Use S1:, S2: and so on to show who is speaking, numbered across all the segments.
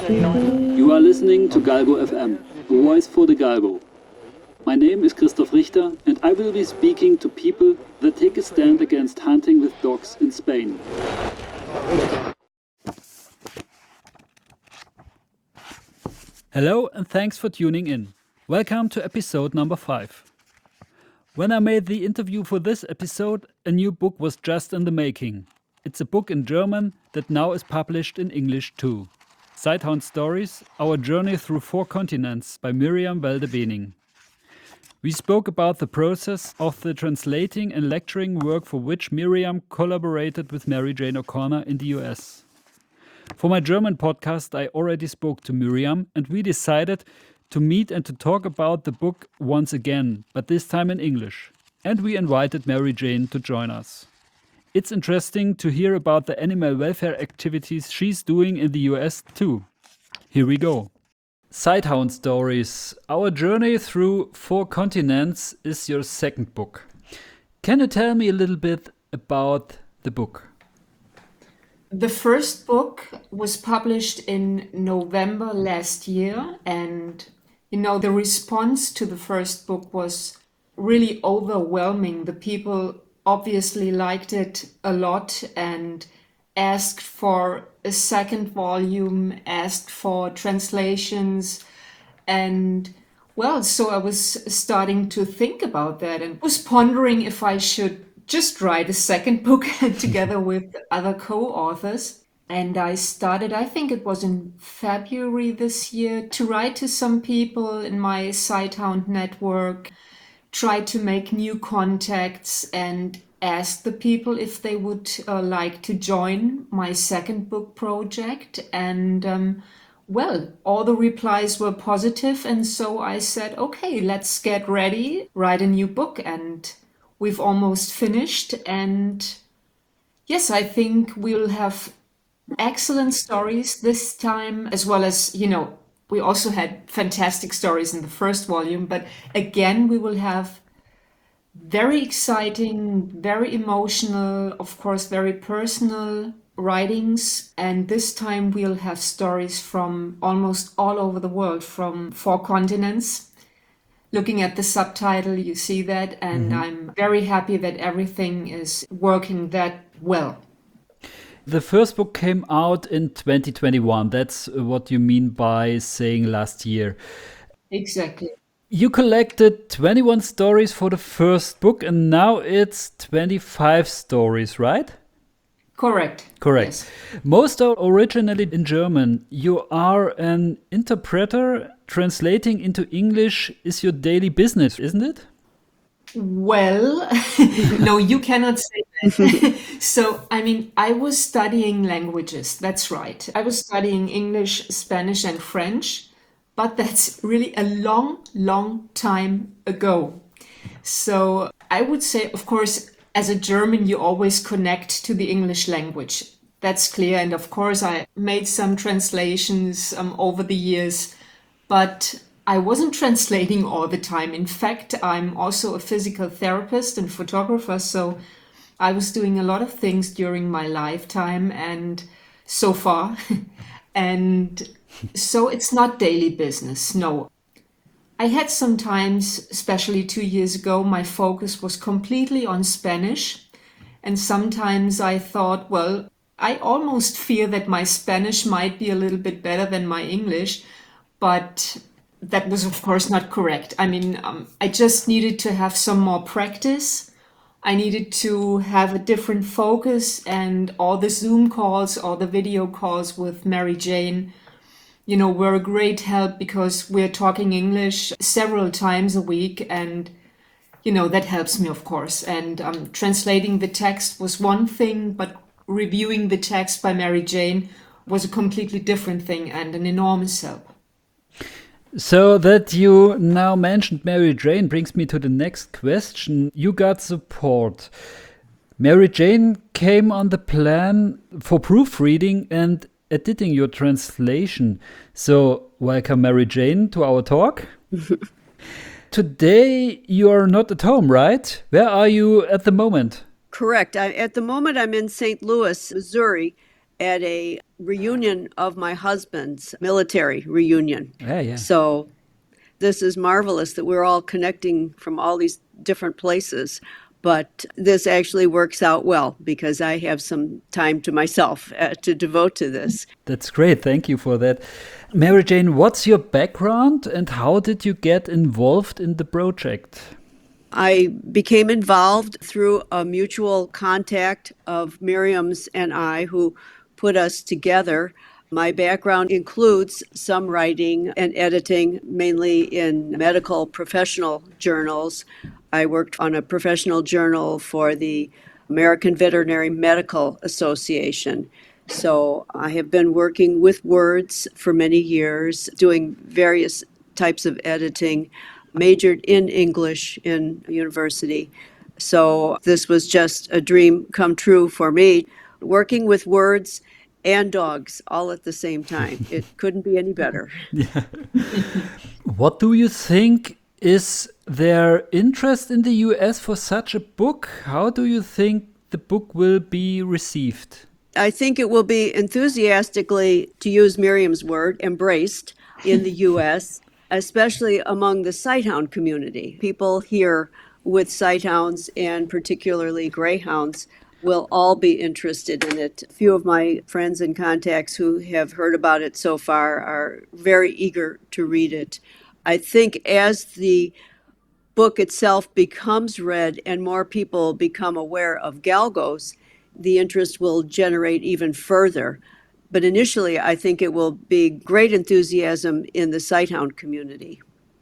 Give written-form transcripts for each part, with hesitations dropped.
S1: You are listening to Galgo FM, a voice for the Galgo. My name is Christoph Richter, and I will be speaking to people that take a stand against hunting with dogs in Spain. Hello, and thanks for tuning in. Welcome to episode number 5. When I made the interview for this episode, a new book was just in the making. It's a book in German that now is published in English too. Sighthound Stories, Our Journey Through 4 Continents by Miriam Valde-Bening. We spoke about the process of the translating and lecturing work for which Miriam collaborated with Mary Jane O'Connor in the US. For my German podcast, I already spoke to Miriam, and we decided to meet and to talk about the book once again, but this time in English. And we invited Mary Jane to join us. It's interesting to hear about the animal welfare activities she's doing in the US too. Here we go. Sighthound Stories, Our Journey Through 4 Continents is your second book. Can you tell me a little bit about the book?
S2: The first book was published in November last year, and the response to the first book was really overwhelming. The people obviously liked it a lot and asked for a second volume, asked for translations, and so I was starting to think about that and was pondering if I should just write a second book together with other co-authors. And I started, I think it was in February this year, to write to some people in my Sighthound network, try to make new contacts and ask the people if they would like to join my second book project. And all the replies were positive. And so I said, okay, let's get ready, write a new book. And we've almost finished. And yes, I think we'll have excellent stories this time, as well as, we also had fantastic stories in the first volume, but again, we will have very exciting, very emotional, of course, very personal writings. And this time we'll have stories from almost all over the world, from 4 continents. Looking at the subtitle, you see that, and I'm very happy that everything is working that well.
S1: The first book came out in 2021. That's what you mean by saying last year.
S2: Exactly.
S1: You collected 21 stories for the first book, and now it's 25 stories, right?
S2: Correct.
S1: Yes. Most are originally in German. You are an interpreter. Translating into English is your daily business, isn't it?
S2: Well, no, you cannot say that. So, I was studying languages. That's right. I was studying English, Spanish, and French, but that's really a long, long time ago. So I would say, of course, as a German, you always connect to the English language. That's clear. And of course, I made some translations over the years, but I wasn't translating all the time. In fact, I'm also a physical therapist and photographer, so I was doing a lot of things during my lifetime and so far. And so it's not daily business, no. I had some times, especially 2 years ago, my focus was completely on Spanish. And sometimes I thought, well, I almost fear that my Spanish might be a little bit better than my English, but that was, of course, not correct. I just needed to have some more practice. I needed to have a different focus, and all the Zoom calls or the video calls with Mary Jane, were a great help because we're talking English several times a week, and, that helps me, of course. And translating the text was one thing, but reviewing the text by Mary Jane was a completely different thing and an enormous help.
S1: So that you now mentioned Mary Jane brings me to the next question. You got support. Mary Jane came on the plan for proofreading and editing your translation. So welcome, Mary Jane, to our talk. Today you are not at home, right? Where are you at the moment?
S3: Correct. At the moment I'm in St. Louis, Missouri, at a reunion of my husband's military reunion.
S1: Yeah.
S3: So this is marvelous that we're all connecting from all these different places. But this actually works out well because I have some time to myself to devote to this.
S1: That's great. Thank you for that. Mary Jane, what's your background and how did you get involved in the project?
S3: I became involved through a mutual contact of Miriam's and I, who put us together. My background includes some writing and editing, mainly in medical professional journals. I worked on a professional journal for the American Veterinary Medical Association. So I have been working with words for many years, doing various types of editing, majored in English in university. So this was just a dream come true for me, working with words and dogs all at the same time. It couldn't be any better.
S1: What do you think is their interest in the US for such a book? How do you think the book will be received?
S3: I think it will be enthusiastically, to use Miriam's word, embraced in the US, especially among the sighthound community. People here with sighthounds and particularly greyhounds will all be interested in it. A few of my friends and contacts who have heard about it so far are very eager to read it. I think as the book itself becomes read and more people become aware of galgos, the interest will generate even further. But initially, I think it will be great enthusiasm in the sighthound community.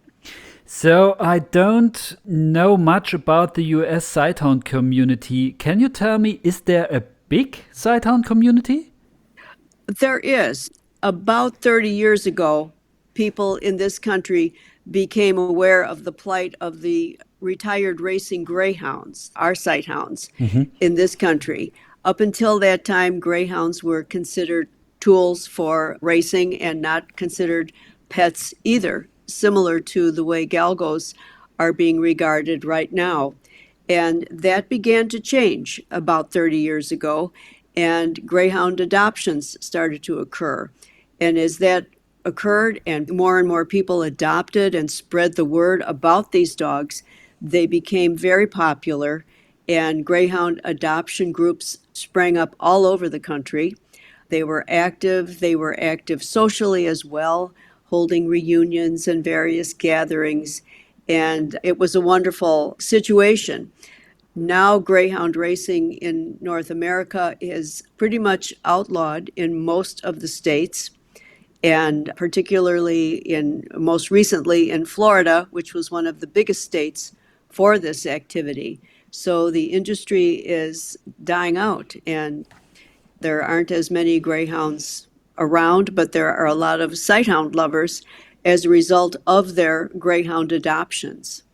S1: So I don't know much about the US sighthound community. Can you tell me, is there a big sighthound community?
S3: There is. About 30 years ago, people in this country became aware of the plight of the retired racing greyhounds, our sighthounds, in this country. Up until that time, greyhounds were considered tools for racing and not considered pets either, similar to the way galgos are being regarded right now. And that began to change about 30 years ago, and greyhound adoptions started to occur. And as that occurred and more people adopted and spread the word about these dogs, they became very popular, and greyhound adoption groups sprang up all over the country. They were active socially as well, holding reunions and various gatherings, and it was a wonderful situation. Now, greyhound racing in North America is pretty much outlawed in most of the states, and particularly most recently in Florida, which was one of the biggest states for this activity. So the industry is dying out, and there aren't as many greyhounds around, but there are a lot of sighthound lovers as a result of their greyhound adoptions.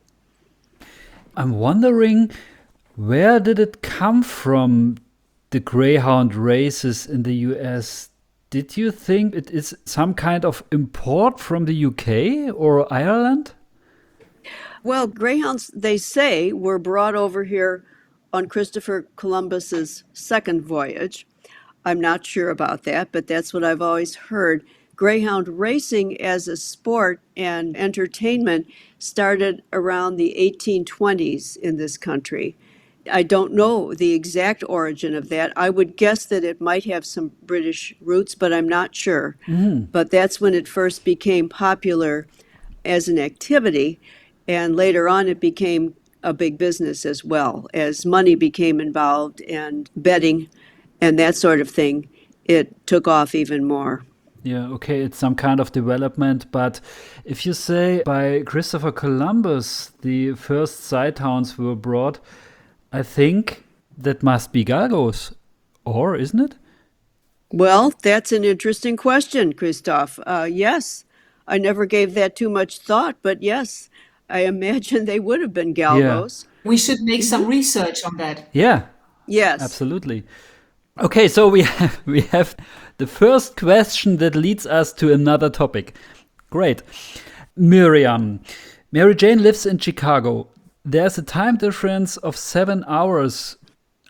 S1: I'm wondering, where did it come from, the greyhound races in the US? Did you think it is some kind of import from the UK or Ireland?
S3: Well, greyhounds, they say, were brought over here on Christopher Columbus's second voyage. I'm not sure about that, but that's what I've always heard. Greyhound racing as a sport and entertainment started around the 1820s in this country. I don't know the exact origin of that. I would guess that it might have some British roots, but I'm not sure. But that's when it first became popular as an activity, and later on it became a big business as well. As money became involved and betting and that sort of thing, it took off even more.
S1: Yeah, okay, it's some kind of development, but if you say by Christopher Columbus the first sighthounds were brought, I think that must be galgos, or isn't it?
S3: Well, that's an interesting question, Christoph. Yes, I never gave that too much thought, but yes, I imagine they would have been galgos.
S2: We should make some research on that.
S1: Yeah,
S3: Yes.
S1: absolutely. Okay, so we have the first question that leads us to another topic. Great. Miriam. Mary Jane lives in Chicago. There's a time difference of 7 hours.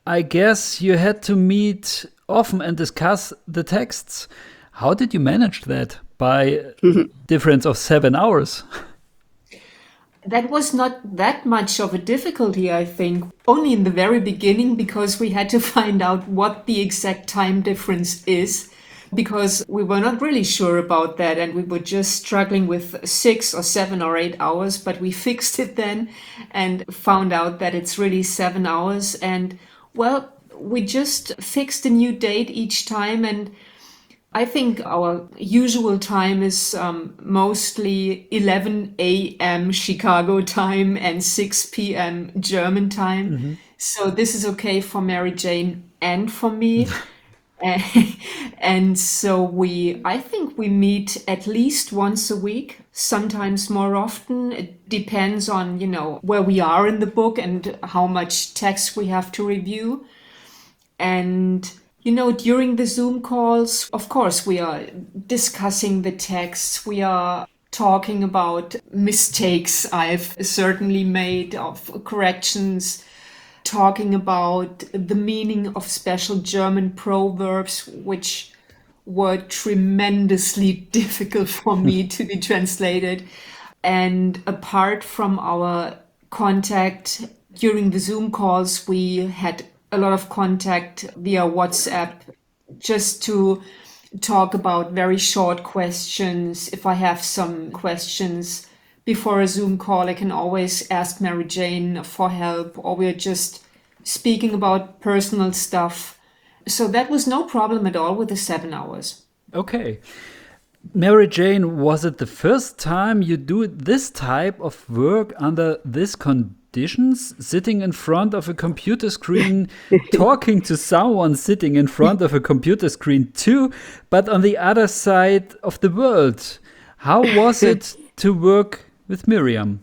S1: I guess you had to meet often and discuss the texts. How did you manage that by difference of 7 hours?
S2: That was not that much of a difficulty, I think, only in the very beginning because we had to find out what the exact time difference is because we were not really sure about that and we were just struggling with 6 or 7 or 8 hours, but we fixed it then and found out that it's really 7 hours. And well, we just fixed a new date each time, and I think our usual time is mostly 11 a.m. Chicago time and 6 p.m. German time. So this is okay for Mary Jane and for me. And so I think we meet at least once a week, sometimes more often. It depends on, where we are in the book and how much text we have to review. And during the Zoom calls, of course, we are discussing the text. We are talking about mistakes I've certainly made, of corrections, talking about the meaning of special German proverbs, which were tremendously difficult for me to be translated. And apart from our contact during the Zoom calls, we had a lot of contact via WhatsApp just to talk about very short questions. If I have some questions before a Zoom call, I can always ask Mary Jane for help, or we're just speaking about personal stuff. So that was no problem at all with the 7 hours.
S1: Okay. Mary Jane, was it the first time you do this type of work under these conditions, sitting in front of a computer screen, talking to someone sitting in front of a computer screen too, but on the other side of the world? How was it to work with Miriam?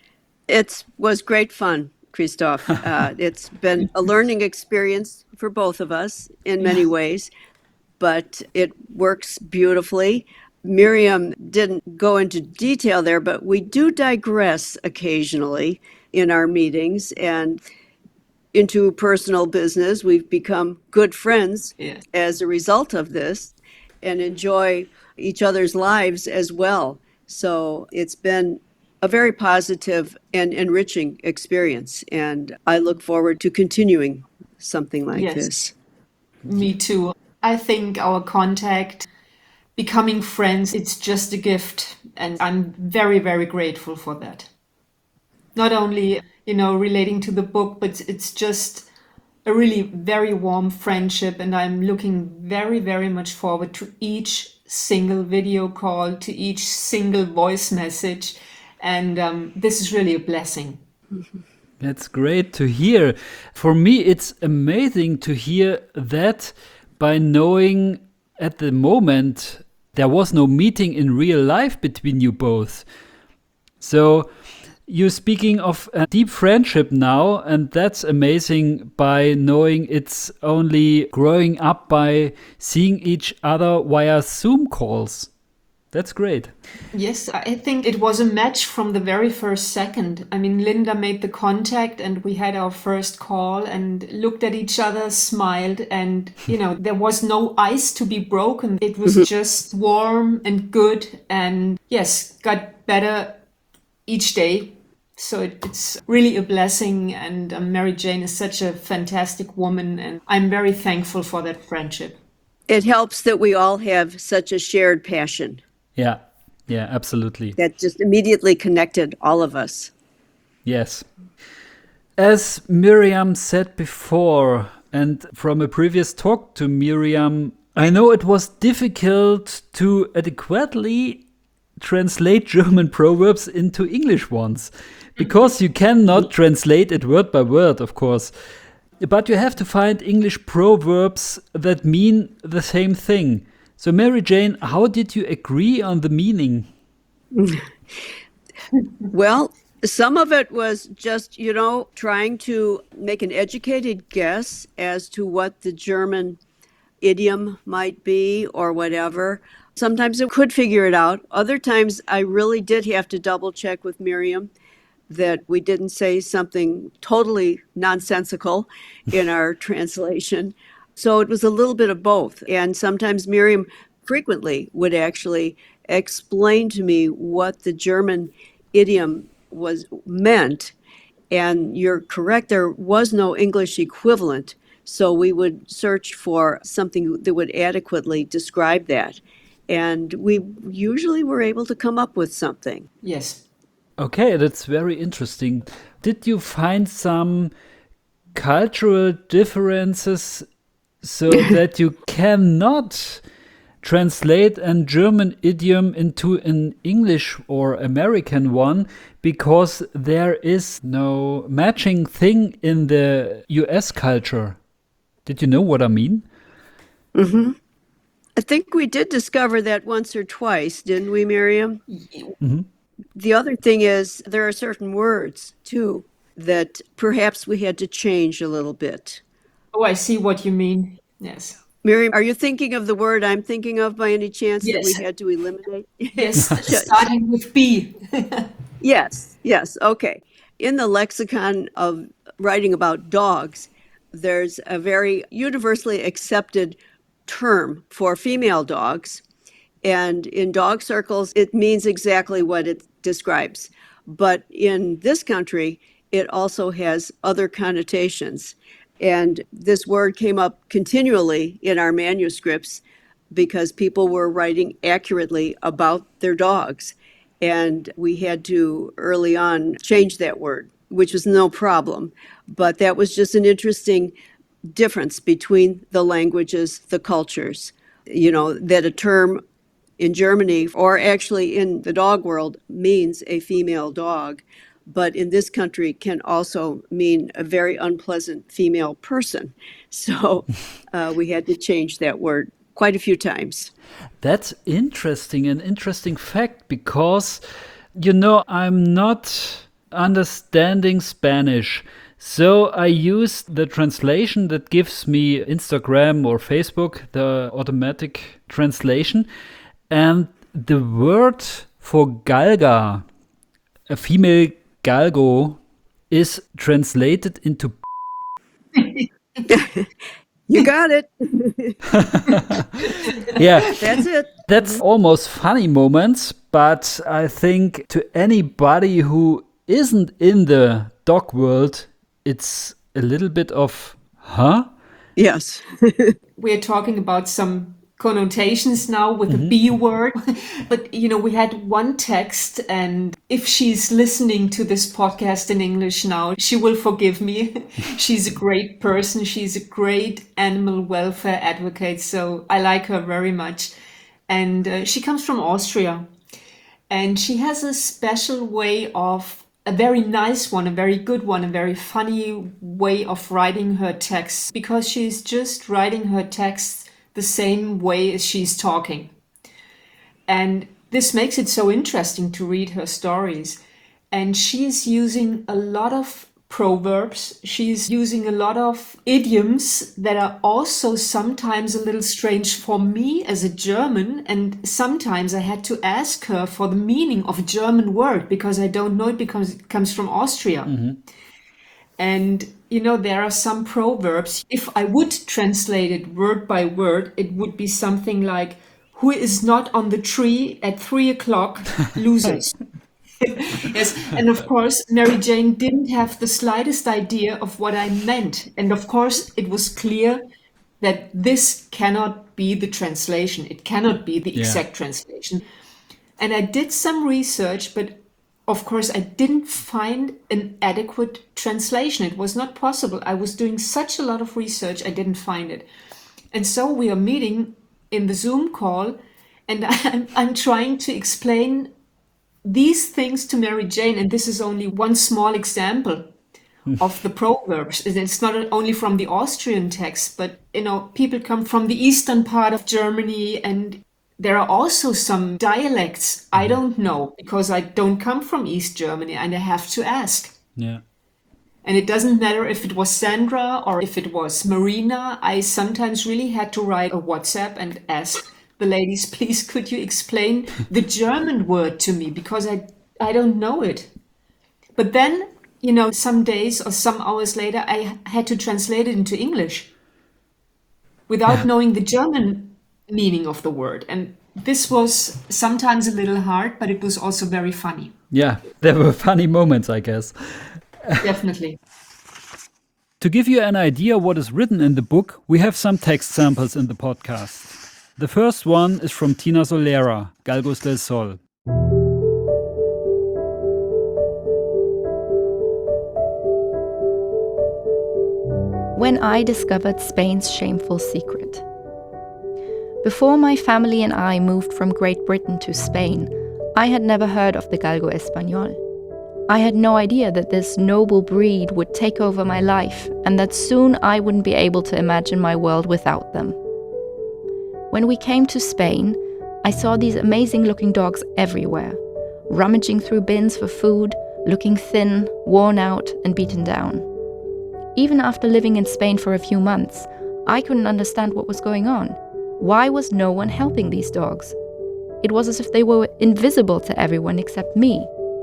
S3: It was great fun, Christoph. It's been a learning experience for both of us in many ways, but it works beautifully. Miriam didn't go into detail there, but we do digress occasionally in our meetings and into personal business. We've become good friends as a result of this and enjoy each other's lives as well. So it's been a very positive and enriching experience, and I look forward to continuing something like this.
S2: Me too. I think our contact, becoming friends, it's just a gift, and I'm very, very grateful for that. Not only, relating to the book, but it's just a really very warm friendship, and I'm looking very, very much forward to each single video call, to each single voice message, and this is really a blessing.
S1: That's great to hear. For me, it's amazing to hear that by knowing at the moment there was no meeting in real life between you both. So you're speaking of a deep friendship now, and that's amazing by knowing it's only growing up by seeing each other via Zoom calls. That's great.
S2: Yes, I think it was a match from the very first second. I mean, Linda made the contact and we had our first call and looked at each other, smiled, and, there was no ice to be broken. It was just warm and good, and yes, got better each day. So it's really a blessing, and Mary Jane is such a fantastic woman, and I'm very thankful for that friendship.
S3: It helps that we all have such a shared passion.
S1: Yeah, absolutely.
S3: That just immediately connected all of us.
S1: Yes. As Miriam said before, and from a previous talk to Miriam, I know it was difficult to adequately translate German proverbs into English ones, because you cannot translate it word by word, of course. But you have to find English proverbs that mean the same thing. So, Mary Jane, how did you agree on the meaning?
S3: Well, some of it was just, trying to make an educated guess as to what the German idiom might be or whatever. Sometimes I could figure it out. Other times I really did have to double check with Miriam. that we didn't say something totally nonsensical in our translation. So it was a little bit of both. And sometimes Miriam frequently would actually explain to me what the German idiom was meant. And you're correct, there was no English equivalent. So we would search for something that would adequately describe that. And we usually were able to come up with something.
S2: Yes.
S1: Okay, that's very interesting. Did you find some cultural differences so that you cannot translate a German idiom into an English or American one because there is no matching thing in the US culture? Did you know what I mean?
S3: I think we did discover that once or twice, didn't we, Miriam? The other thing is there are certain words, too, that perhaps we had to change a little bit.
S2: Oh, I see what you mean. Yes.
S3: Miriam, are you thinking of the word I'm thinking of by any chance that we
S2: Yes.
S3: had to eliminate?
S2: Yes. Starting with B.
S3: Yes, okay. In the lexicon of writing about dogs, there's a very universally accepted term for female dogs. And in dog circles, it means exactly what it describes. But in this country, it also has other connotations. And this word came up continually in our manuscripts because people were writing accurately about their dogs. And we had to early on change that word, which was no problem. But that was just an interesting difference between the languages, the cultures. You know, that a term in Germany, or actually in the dog world, means a female dog, but in this country can also mean a very unpleasant female person. So we had to change that word quite a few times.
S1: That's interesting, an interesting fact, because, you know, I'm not understanding Spanish. So I use the translation that gives me Instagram or Facebook, the automatic translation. And the word for galga, a female galgo, is translated into.
S3: You got it.
S1: Yeah,
S3: That's it.
S1: that's almost funny moments, but I think to anybody who isn't in the dog world, it's a little bit of, huh?
S3: Yes.
S2: We're talking about some connotations now with the B word. But, you know, we had one text, and if she's listening to this podcast in English now, she will forgive me. She's a great person. She's a great animal welfare advocate. So I like her very much. And she comes from Austria. And she has a special way of, a very nice one, a very good one, a very funny way of writing her texts, because she's just writing her texts the same way as she's talking. And this makes it so interesting to read her stories. And she's using a lot of proverbs. She's using a lot of idioms that are also sometimes a little strange for me as a German. And sometimes I had to ask her for the meaning of a German word because I don't know it because it comes from Austria. And, you know, there are some proverbs. If I would translate it word by word, it would be something like, who is not on the tree at 3 o'clock loses. Yes, and of course, Mary Jane didn't have the slightest idea of what I meant. And of course, it was clear that this cannot be the translation. It cannot be the exact translation. And I did some research, but of course, I didn't find an adequate translation. It was not possible. I was doing such a lot of research, I didn't find it. And so we are meeting in the Zoom call, and I'm trying to explain these things to Mary Jane. And this is only one small example of the proverbs. It's not only from the Austrian text, but, you know, people come from the eastern part of Germany, and there are also some dialects I don't know because I don't come from East Germany, and I have to ask.
S1: Yeah.
S2: And it doesn't matter if it was Sandra or if it was Marina. I sometimes really had to write a WhatsApp and ask the ladies, please, could you explain the German word to me? Because I don't know it. But then, some days or some hours later, I had to translate it into English without knowing the German meaning of the word. And this was sometimes a little hard, but it was also very funny.
S1: Yeah, there were funny moments, I guess.
S2: Definitely.
S1: To give you an idea what is written in the book, we have some text samples in the podcast. The first one is from Tina Solera, Galgos del Sol.
S4: When I discovered Spain's shameful secret. Before my family and I moved from Great Britain to Spain, I had never heard of the Galgo Español. I had no idea that this noble breed would take over my life and that soon I wouldn't be able to imagine my world without them. When we came to Spain, I saw these amazing-looking dogs everywhere, rummaging through bins for food, looking thin, worn out, and beaten down. Even after living in Spain for a few months, I couldn't understand what was going on. Why was no one helping these dogs? It was as if they were invisible to everyone except me.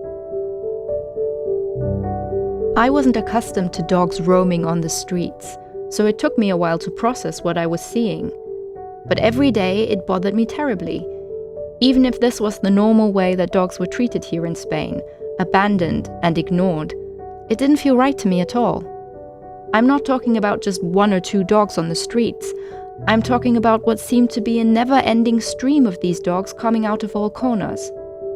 S4: I wasn't accustomed to dogs roaming on the streets, so it took me a while to process what I was seeing. But every day it bothered me terribly. Even if this was the normal way that dogs were treated here in Spain, abandoned and ignored, it didn't feel right to me at all. I'm not talking about just 1 or 2 dogs on the streets. I'm talking about what seemed to be a never-ending stream of these dogs coming out of all corners.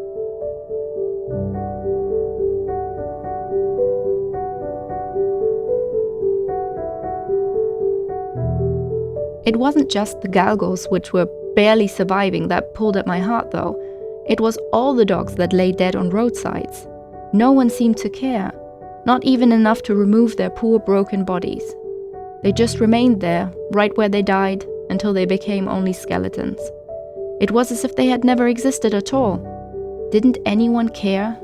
S4: It wasn't just the galgos, which were barely surviving, that pulled at my heart, though. It was all the dogs that lay dead on roadsides. No one seemed to care, not even enough to remove their poor broken bodies. They just remained there, right where they died, until they became only skeletons. It was as if they had never existed at all. Didn't anyone care?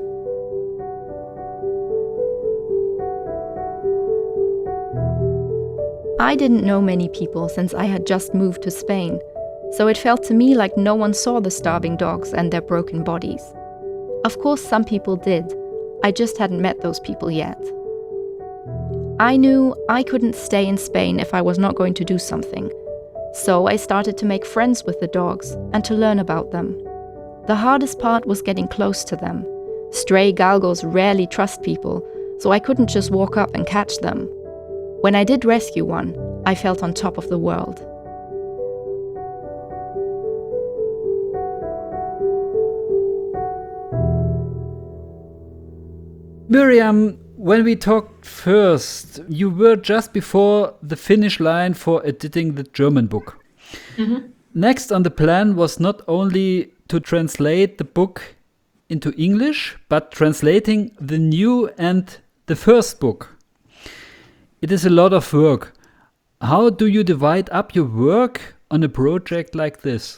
S4: I didn't know many people since I had just moved to Spain, so it felt to me like no one saw the starving dogs and their broken bodies. Of course, some people did. I just hadn't met those people yet. I knew I couldn't stay in Spain if I was not going to do something. So I started to make friends with the dogs and to learn about them. The hardest part was getting close to them. Stray galgos rarely trust people, so I couldn't just walk up and catch them. When I did rescue one, I felt on top of the world.
S1: Miriam, when we talked first, you were just before the finish line for editing the German book.
S2: Mm-hmm.
S1: Next on the plan was not only to translate the book into English, but translating the new and the first book. It is a lot of work. How do you divide up your work on a project like this?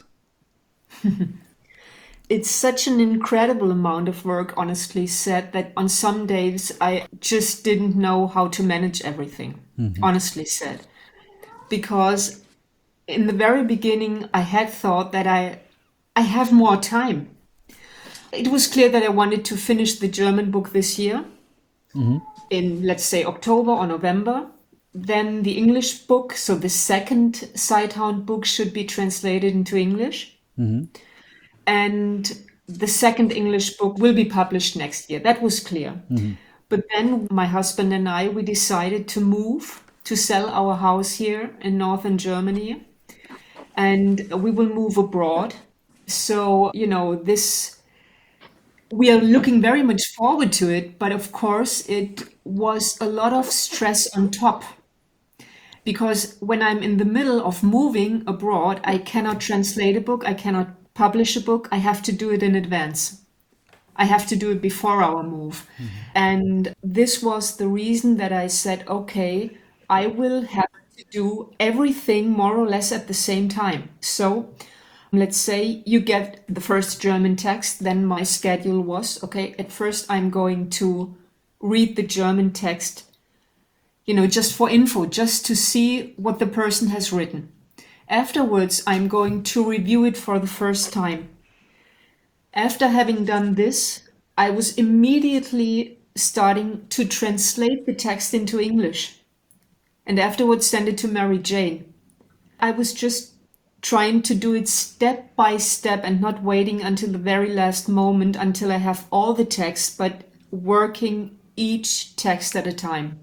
S2: It's such an incredible amount of work, honestly said, that on some days I just didn't know how to manage everything, honestly said. Because in the very beginning, I had thought that I have more time. It was clear that I wanted to finish the German book this year, in, let's say, October or November. Then the English book, so the second Sighthound book, should be translated into English. And the second English book will be published next year. That was clear. But then my husband and I, we decided to move, to sell our house here in northern Germany. And we will move abroad. So, we are looking very much forward to it. But of course, it was a lot of stress on top. Because when I'm in the middle of moving abroad, I cannot translate a book, I cannot publish a book, I have to do it in advance. I have to do it before our move. And this was the reason that I said, okay, I will have to do everything more or less at the same time. So let's say you get the first German text, then my schedule was, okay, at first I'm going to read the German text, just for info, just to see what the person has written. Afterwards, I'm going to review it for the first time. After having done this, I was immediately starting to translate the text into English and afterwards send it to Mary Jane. I was just trying to do it step by step and not waiting until the very last moment until I have all the text, but working each text at a time.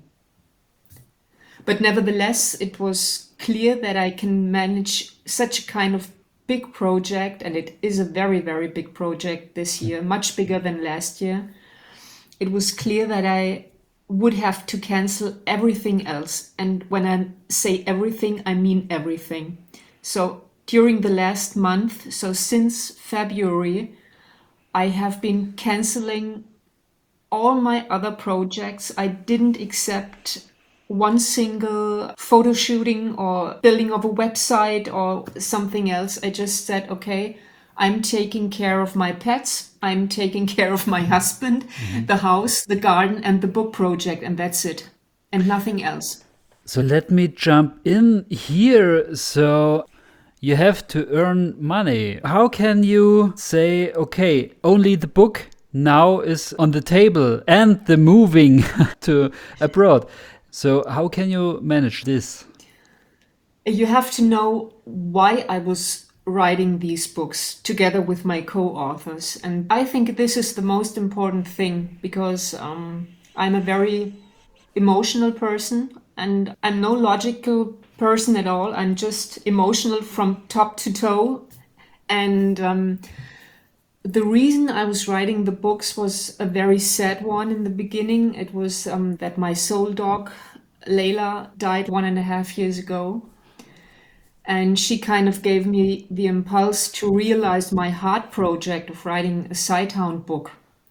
S2: But nevertheless, it was clear that I can manage such a kind of big project, and it is a very, very big project this year, much bigger than last year. It was clear that I would have to cancel everything else. And when I say everything, I mean everything. So during the last month, so since February, I have been canceling all my other projects. I didn't accept one single photo shooting or building of a website or something else. I just said, okay, I'm taking care of my pets. I'm taking care of my husband, the house, the garden, and the book project, and that's it, and nothing else.
S1: So let me jump in here. So you have to earn money. How can you say, okay, only the book now is on the table and the moving to abroad? So how can you manage this?
S2: You have to know why I was writing these books together with my co-authors. And I think this is the most important thing because I'm a very emotional person and I'm no logical person at all. I'm just emotional from top to toe. And the reason I was writing the books was a very sad one in the beginning. It was that my soul dog, Layla, died 1.5 years ago. And she kind of gave me the impulse to realize my heart project of writing a Sighthound book.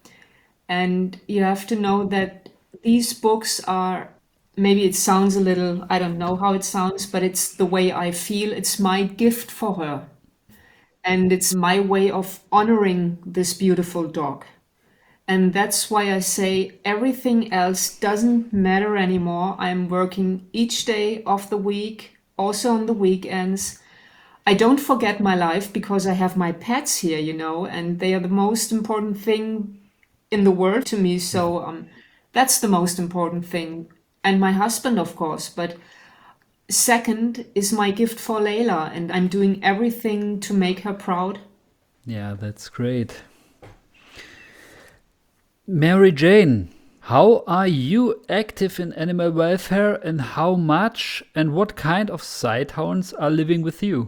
S2: And you have to know that these books are, maybe it sounds a little, I don't know how it sounds, but it's the way I feel. It's my gift for her. And it's my way of honoring this beautiful dog. And that's why I say everything else doesn't matter anymore. I'm working each day of the week, also on the weekends. I don't forget my life because I have my pets here, and they are the most important thing in the world to me. So that's the most important thing. And my husband, of course. But second is my gift for Layla, and I'm doing everything to make her proud.
S1: Yeah, that's great. Mary Jane, how are you active in animal welfare and how much and what kind of sighthounds are living with you?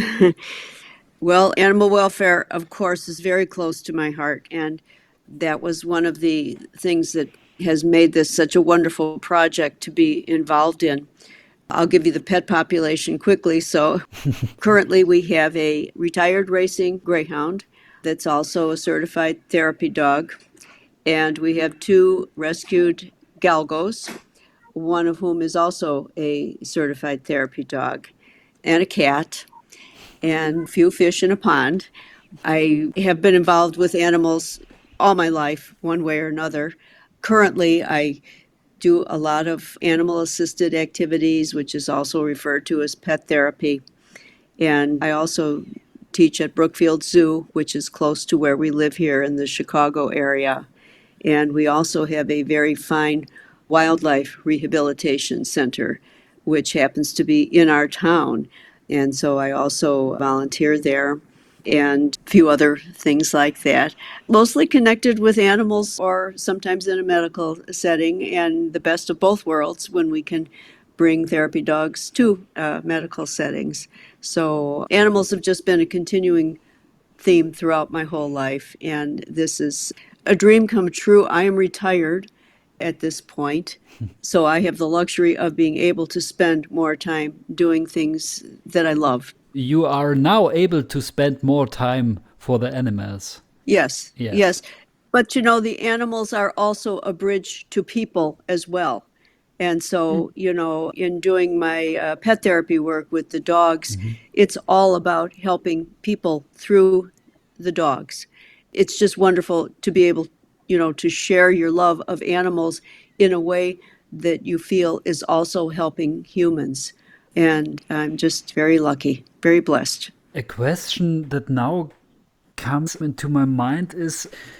S3: Well, animal welfare, of course, is very close to my heart. And that was one of the things that has made this such a wonderful project to be involved in. I'll give you the pet population quickly. So currently we have a retired racing greyhound that's also a certified therapy dog. And we have 2 rescued galgos, one of whom is also a certified therapy dog, and a cat, and a few fish in a pond. I have been involved with animals all my life, one way or another. Currently, I do a lot of animal-assisted activities, which is also referred to as pet therapy. And I also teach at Brookfield Zoo, which is close to where we live here in the Chicago area. And we also have a very fine wildlife rehabilitation center, which happens to be in our town. And so I also volunteer there and a few other things like that, mostly connected with animals or sometimes in a medical setting, and the best of both worlds when we can bring therapy dogs to medical settings. So animals have just been a continuing theme throughout my whole life, and this is a dream come true. I am retired at this point, so I have the luxury of being able to spend more time doing things that I love.
S1: You are now able to spend more time for the animals.
S3: Yes,
S1: Yes.
S3: yes. But the animals are also a bridge to people as well. And so, in doing my pet therapy work with the dogs, it's all about helping people through the dogs. It's just wonderful to be able, to share your love of animals in a way that you feel is also helping humans. And I'm just very lucky, very blessed.
S1: A question that now comes into my mind is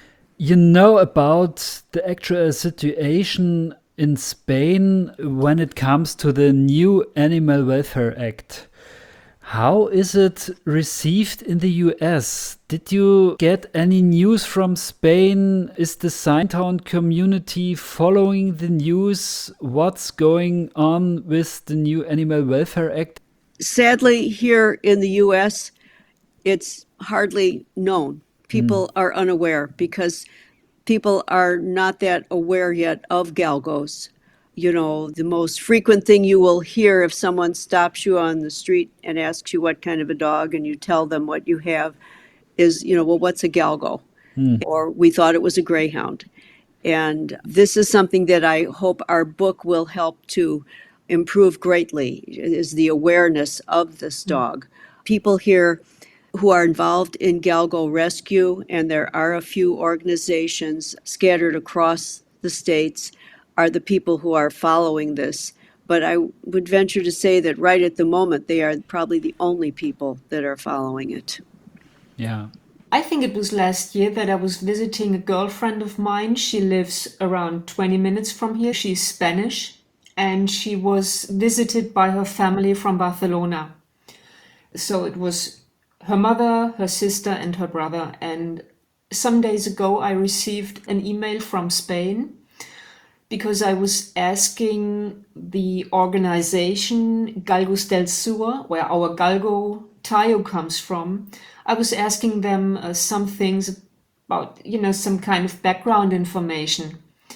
S1: you know about the actual situation in Spain when it comes to the new Animal Welfare Act. How is it received in the US? Did you get any news from Spain? Is the Signtown community following the news? What's going on with the new Animal Welfare Act?
S3: Sadly, here in the US, it's hardly known. People are unaware because people are not that aware yet of galgos. You know, the most frequent thing you will hear if someone stops you on the street and asks you what kind of a dog and you tell them what you have is, well, what's a galgo? Or we thought it was a greyhound. And this is something that I hope our book will help to improve greatly, is the awareness of this dog. People here who are involved in galgo rescue, and there are a few organizations scattered across the states, are the people who are following this. But I would venture to say that right at the moment, they are probably the only people that are following it.
S1: Yeah.
S2: I think it was last year that I was visiting a girlfriend of mine. She lives around 20 minutes from here. She's Spanish, and she was visited by her family from Barcelona. So it was her mother, her sister, and her brother. And some days ago, I received an email from Spain because I was asking the organization Galgos del Sur, where our Galgo Tayo comes from. I was asking them some things about, some kind of background information.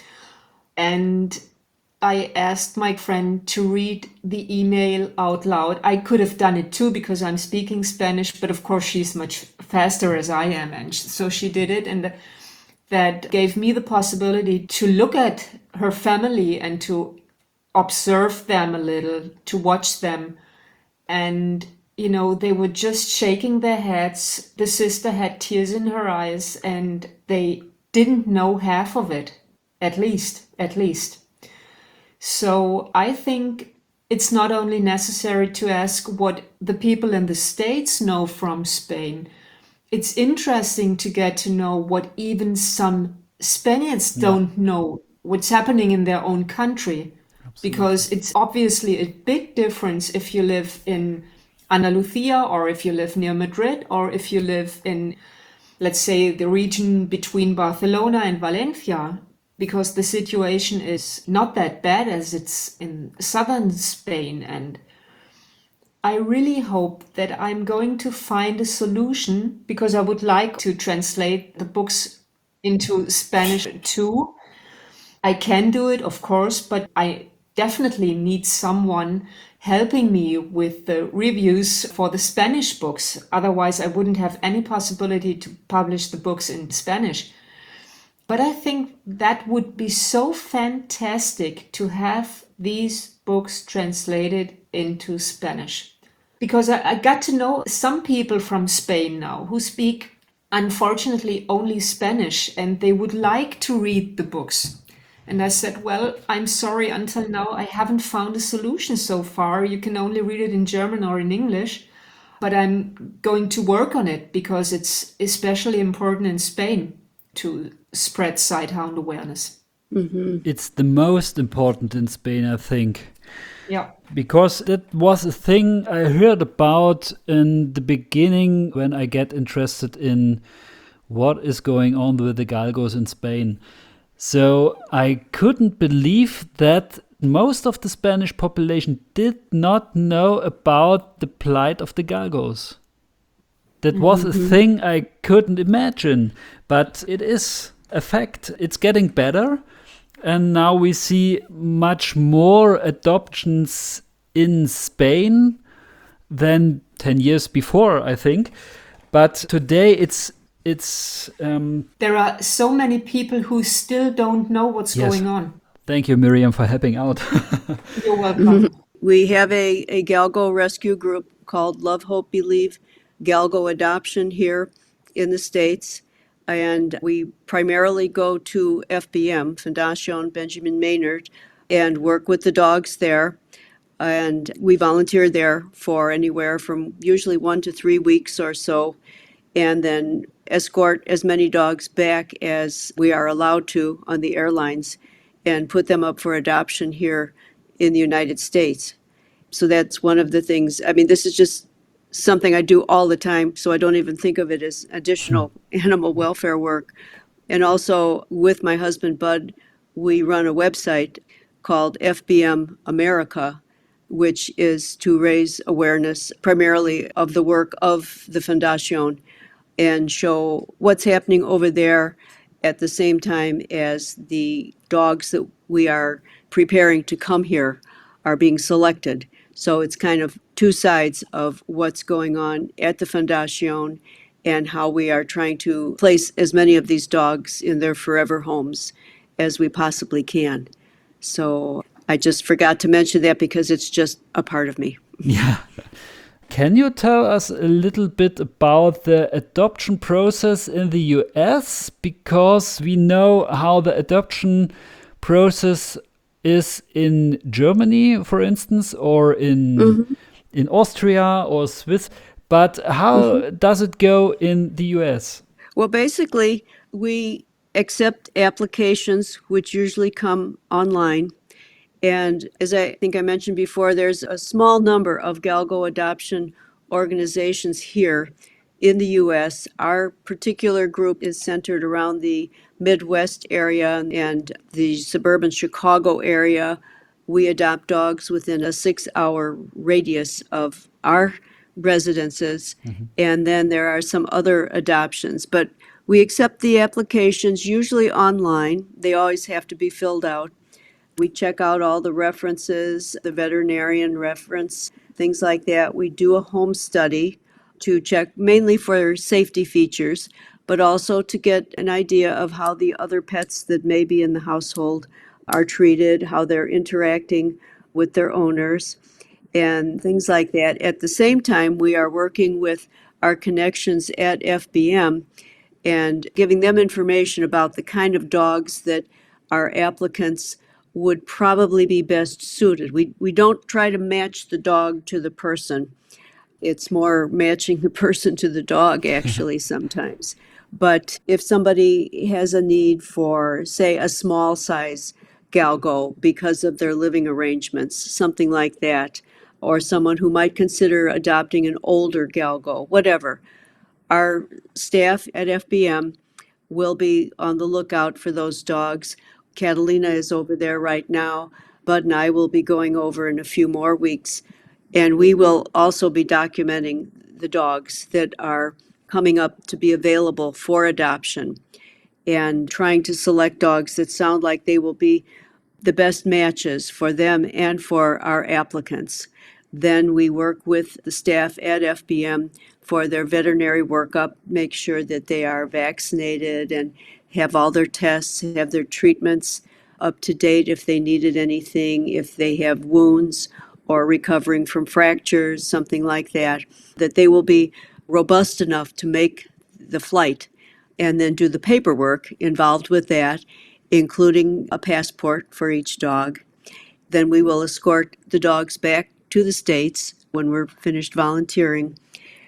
S2: And I asked my friend to read the email out loud. I could have done it too because I'm speaking Spanish, but of course she's much faster as I am. And so she did it. And that gave me the possibility to look at her family and to observe them a little, to watch them. And, they were just shaking their heads. The sister had tears in her eyes and they didn't know half of it, at least. So I think it's not only necessary to ask what the people in the States know from Spain. It's interesting to get to know what even some Spaniards don't know, what's happening in their own country. Absolutely. Because it's obviously a big difference if you live in Andalusia or if you live near Madrid or if you live in, let's say, the region between Barcelona and Valencia, because the situation is not that bad as it's in southern Spain. And I really hope that I'm going to find a solution, because I would like to translate the books into Spanish too. I can do it, of course, but I definitely need someone helping me with the reviews for the Spanish books. Otherwise, I wouldn't have any possibility to publish the books in Spanish. But I think that would be so fantastic to have these books translated into Spanish. Because I got to know some people from Spain now who speak, unfortunately, only Spanish, and they would like to read the books. And I said, well, I'm sorry, until now I haven't found a solution so far. You can only read it in German or in English. But I'm going to work on it because it's especially important in Spain to spread sighthound awareness.
S3: Mm-hmm.
S1: It's the most important in Spain, I think.
S2: Yeah.
S1: Because that was a thing I heard about in the beginning when I get interested in what is going on with the galgos in Spain. So I couldn't believe that most of the Spanish population did not know about the plight of the galgos. That was a thing I couldn't imagine, but it is a fact. It's getting better. And now we see much more adoptions in Spain than 10 years before, I think. But today it's
S2: there are so many people who still don't know what's going on.
S1: Thank you, Miriam, for helping out.
S2: You're welcome.
S3: We have a galgo rescue group called Love, Hope, Believe Galgo Adoption here in the States. And we primarily go to FBM, Fundación Benjamin Maynard, and work with the dogs there. And we volunteer there for anywhere from usually 1 to 3 weeks or so. And then escort as many dogs back as we are allowed to on the airlines and put them up for adoption here in the United States. So that's one of the things. I mean, this is just something I do all the time, so I don't even think of it as additional animal welfare work. And also with my husband, Bud, we run a website called FBM America, which is to raise awareness primarily of the work of the Fundación and show what's happening over there at the same time as the dogs that we are preparing to come here are being selected. So it's kind of two sides of what's going on at the Fundación and how we are trying to place as many of these dogs in their forever homes as we possibly can. So I just forgot to mention that because it's just a part of me.
S1: Yeah. Can you tell us a little bit about the adoption process in the US? Because we know how the adoption process is in Germany, for instance, or in Austria or Swiss. But how does it go in the US?
S3: Well, basically, we accept applications which usually come online. And as I think I mentioned before, there's a small number of Galgo adoption organizations here in the U.S. Our particular group is centered around the Midwest area and the suburban Chicago area. We adopt dogs within a 6-hour radius of our residences. And then there are some other adoptions. But we accept the applications usually online. They always have to be filled out. We check out all the references, the veterinarian reference, things like that. We do a home study to check mainly for safety features, but also to get an idea of how the other pets that may be in the household are treated, how they're interacting with their owners, and things like that. At the same time, we are working with our connections at FBM and giving them information about the kind of dogs that our applicants would probably be best suited. We don't try to match the dog to the person. It's more matching the person to the dog, actually, sometimes. But if somebody has a need for, say, a small size Galgo because of their living arrangements, something like that, or someone who might consider adopting an older Galgo, whatever, our staff at FBM will be on the lookout for those dogs. Catalina is over there right now. Bud and I will be going over in a few more weeks. And we will also be documenting the dogs that are coming up to be available for adoption and trying to select dogs that sound like they will be the best matches for them and for our applicants. Then we work with the staff at FBM for their veterinary workup, make sure that they are vaccinated and have all their tests, have their treatments up to date if they needed anything, if they have wounds or recovering from fractures, something like that, that they will be robust enough to make the flight and then do the paperwork involved with that, including a passport for each dog. Then we will escort the dogs back to the States when we're finished volunteering.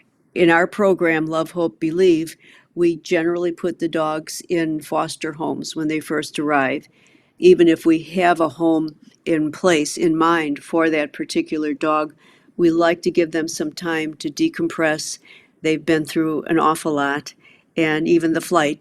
S3: In our program, Love, Hope, Believe, we generally put the dogs in foster homes when they first arrive. Even if we have a home in place, in mind for that particular dog, we like to give them some time to decompress. They've been through an awful lot, and even the flight,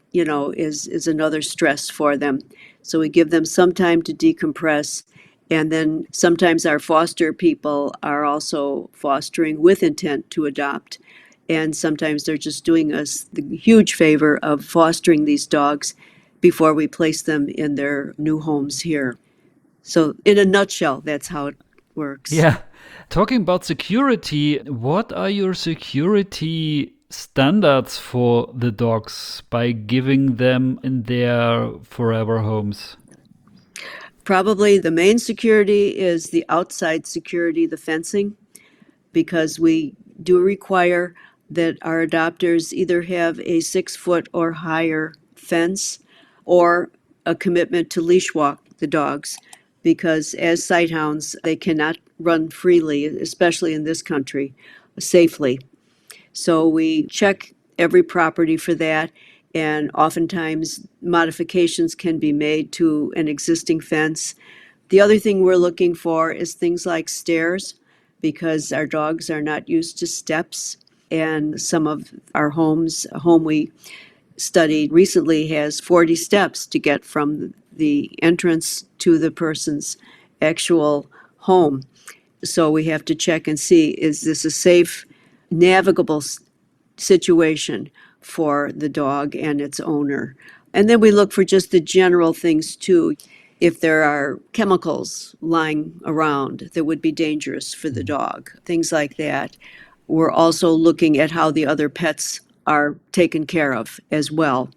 S3: is another stress for them. So we give them some time to decompress. And then sometimes our foster people are also fostering with intent to adopt. And sometimes they're just doing us the huge favor of fostering these dogs before we place them in their new homes here. So in a nutshell, that's how it works.
S1: Yeah. Talking about security, what are your security standards for the dogs by giving them in their forever homes?
S3: Probably the main security is the outside security, the fencing, because we do require that our adopters either have a 6-foot or higher fence or a commitment to leash walk the dogs, because as sighthounds, they cannot run freely, especially in this country, safely. So we check every property for that, and oftentimes modifications can be made to an existing fence. The other thing we're looking for is things like stairs, because our dogs are not used to steps. And some of our homes, a home we studied recently has 40 steps to get from the entrance to the person's actual home. So we have to check and see, is this a safe, navigable situation for the dog and its owner? And then we look for just the general things too. If there are chemicals lying around that would be dangerous for the dog, things like that. We're also looking at how the other pets are taken care of as well.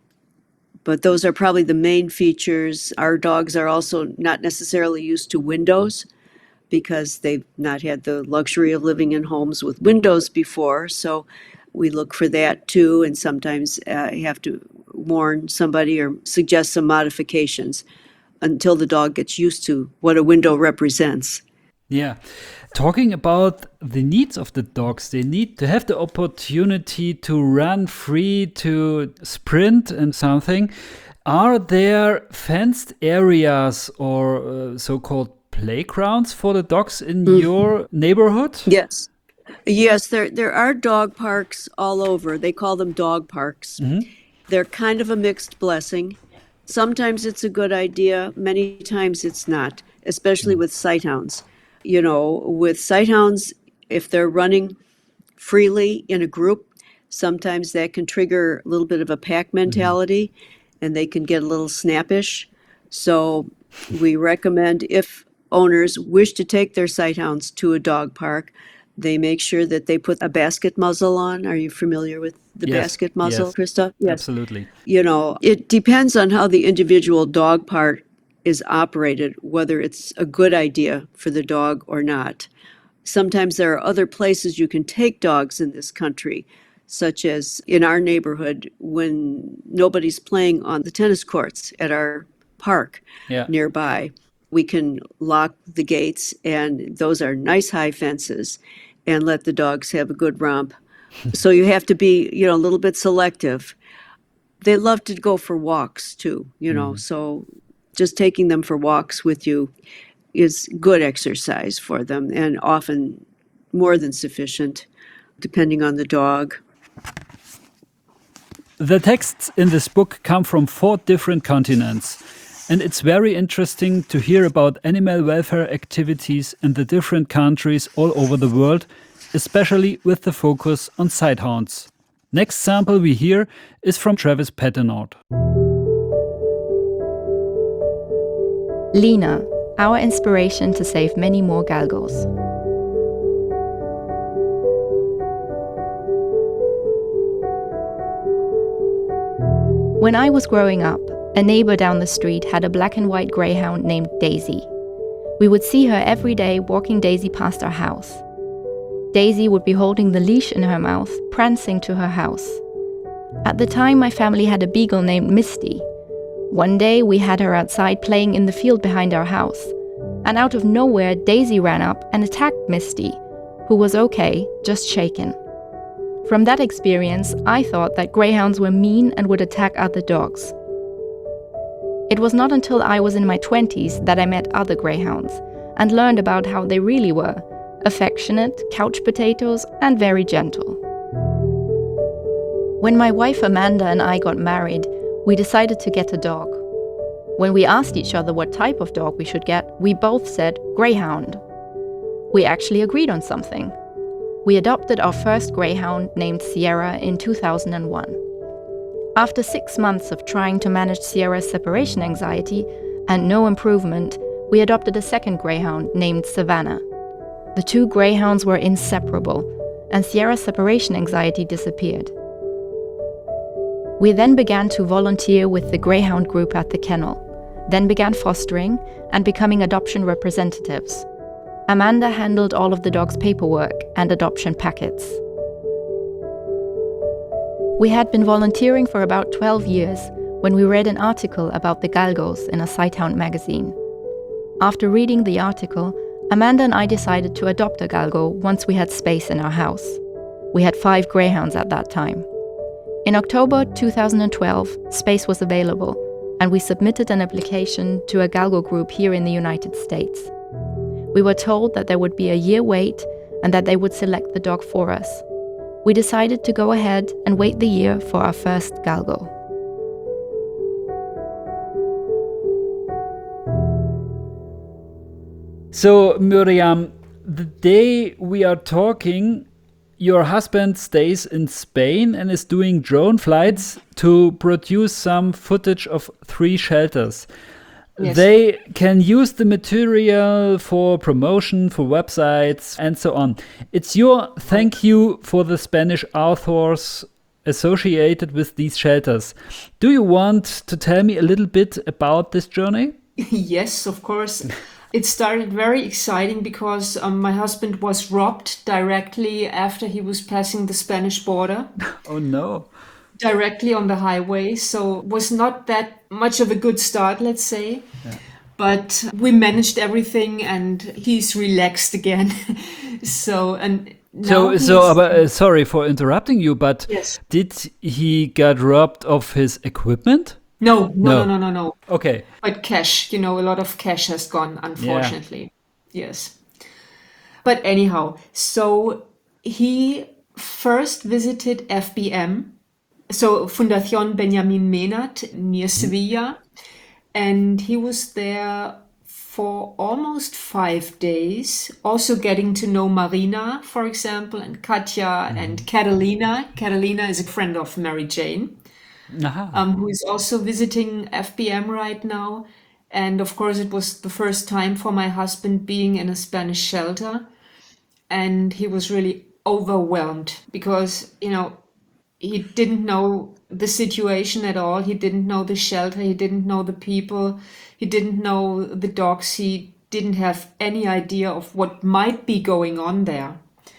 S3: But those are probably the main features. Our dogs are also not necessarily used to windows because they've not had the luxury of living in homes with windows before. So we look for that too, and sometimes you have to warn somebody or suggest some modifications until the dog gets used to what a window represents.
S1: Yeah. Talking about the needs of the dogs, they need to have the opportunity to run free, to sprint and something. Are there fenced areas or so-called playgrounds for the dogs in your neighborhood?
S3: Yes. Yes, there are dog parks all over. They call them dog parks. They're kind of a mixed blessing. Sometimes it's a good idea, many times it's not, especially with sighthounds. You know, with sighthounds, if they're running freely in a group, sometimes that can trigger a little bit of a pack mentality and they can get a little snappish. So we recommend, if owners wish to take their sighthounds to a dog park, they make sure that they put a basket muzzle on. Are you familiar with the basket muzzle,
S1: yes,
S3: Krista? Yes.
S1: Absolutely.
S3: You know, it depends on how the individual dog park is operated, whether it's a good idea for the dog or not. Sometimes there are other places you can take dogs in this country, such as in our neighborhood when nobody's playing on the tennis courts at our park nearby. We can lock the gates, and those are nice high fences, and let the dogs have a good romp. So you have to be, a little bit selective. They love to go for walks too, so just taking them for walks with you is good exercise for them, and often more than sufficient, depending on the dog.
S1: The texts in this book come from 4 different continents. And it's very interesting to hear about animal welfare activities in the different countries all over the world, especially with the focus on sighthounds. Next sample we hear is from Travis Paternaut.
S4: Lena, our inspiration to save many more galgos. When I was growing up, a neighbor down the street had a black and white greyhound named Daisy. We would see her every day walking Daisy past our house. Daisy would be holding the leash in her mouth, prancing to her house. At the time, my family had a beagle named Misty. One day, we had her outside playing in the field behind our house. And out of nowhere, Daisy ran up and attacked Misty, who was okay, just shaken. From that experience, I thought that greyhounds were mean and would attack other dogs. It was not until I was in my 20s that I met other greyhounds and learned about how they really were: affectionate, couch potatoes, and very gentle. When my wife Amanda and I got married, we decided to get a dog. When we asked each other what type of dog we should get, we both said greyhound. We actually agreed on something. We adopted our first greyhound named Sierra in 2001. After 6 months of trying to manage Sierra's separation anxiety and no improvement, we adopted a second greyhound named Savannah. The 2 greyhounds were inseparable, and Sierra's separation anxiety disappeared. We then began to volunteer with the greyhound group at the kennel, then began fostering and becoming adoption representatives. Amanda handled all of the dog's paperwork and adoption packets. We had been volunteering for about 12 years when we read an article about the galgos in a sighthound magazine. After reading the article, Amanda and I decided to adopt a galgo once we had space in our house. We had 5 greyhounds at that time. In October 2012, space was available, and we submitted an application to a Galgo group here in the United States. We were told that there would be a year wait and that they would select the dog for us. We decided to go ahead and wait the year for our first Galgo.
S1: So, Miriam, the day we are talking, your husband stays in Spain and is doing drone flights to produce some footage of 3 shelters.
S2: Yes.
S1: They can use the material for promotion, for websites, and so on. It's your thank you for the Spanish authors associated with these shelters. Do you want to tell me a little bit about this journey?
S2: Yes, of course. It started very exciting because my husband was robbed directly after he was passing the Spanish border,
S1: Oh no.
S2: directly on the highway. So it was not that much of a good start, let's say. But we managed everything and he's relaxed again. And now
S1: Sorry for interrupting you, but
S2: Yes.
S1: did he get robbed of his equipment?
S2: No.
S1: No. Okay.
S2: But cash, a lot of cash has gone, unfortunately. Yes. But anyhow, so he first visited FBM, so Fundación Benjamín Ménat near Sevilla, and he was there for almost 5 days, also getting to know Marina, for example, and Katja and Catalina. Catalina is a friend of Mary Jane.
S1: Aha.
S2: Who is also visiting FBM right now. And of course, it was the first time for my husband being in a Spanish shelter. And he was really overwhelmed because, he didn't know the situation at all. He didn't know the shelter. He didn't know the people. He didn't know the dogs. He didn't have any idea of what might be going on there.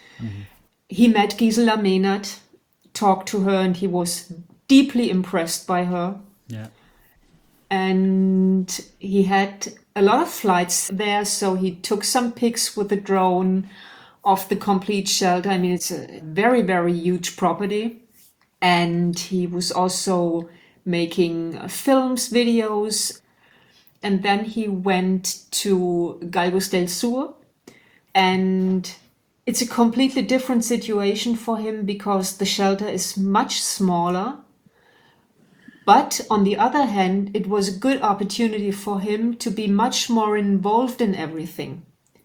S2: He met Gisela Ménat, talked to her, and he was deeply impressed by her.
S1: Yeah.
S2: And he had a lot of flights there, so he took some pics with the drone of the complete shelter. I mean, it's a very, very huge property. And he was also making films, videos. And then he went to Galgos del Sur. And it's a completely different situation for him because the shelter is much smaller. But on the other hand, it was a good opportunity for him to be much more involved in everything.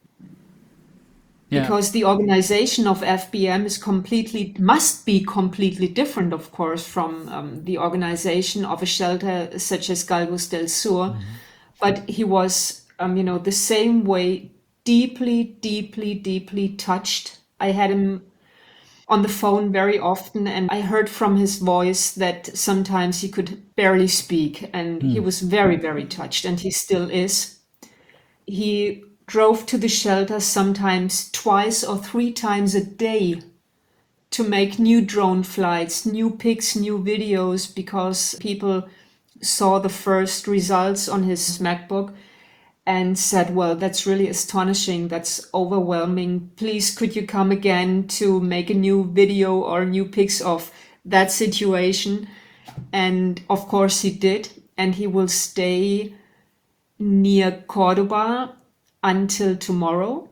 S1: Yeah.
S2: Because the organization of FBM must be completely different, of course, from the organization of a shelter such as Galgos del Sur. But he was, the same way, deeply, deeply, deeply touched. I had him on the phone very often, and I heard from his voice that sometimes he could barely speak, and he was very, very touched, and he still is. He drove to the shelter sometimes 2 or 3 times a day to make new drone flights, new pics, new videos, because people saw the first results on his MacBook and said, well, that's really astonishing. That's overwhelming. Please, could you come again to make a new video or new pics of that situation? And of course he did. And he will stay near Cordoba until tomorrow.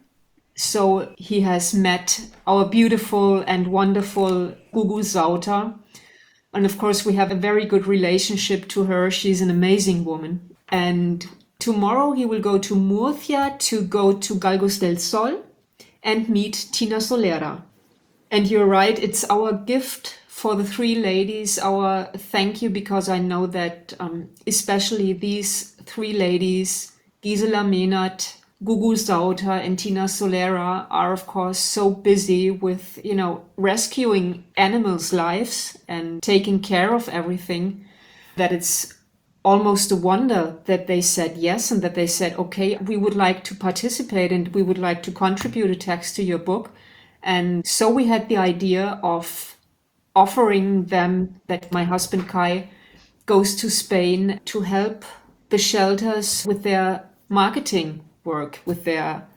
S2: So he has met our beautiful and wonderful Gugu Sauter. And of course, we have a very good relationship to her. She's an amazing woman. And tomorrow he will go to Murcia to go to Galgos del Sol and meet Tina Solera. And you're right, it's our gift for the 3 ladies, our thank you, because I know that especially these 3 ladies, Gisela Ménat, Gugu Sauter and Tina Solera, are of course so busy with, rescuing animals' lives and taking care of everything, that it's almost a wonder that they said yes and that they said, okay, we would like to participate and we would like to contribute a text to your book. And so we had the idea of offering them that my husband Kai goes to Spain to help the shelters with their marketing work, with their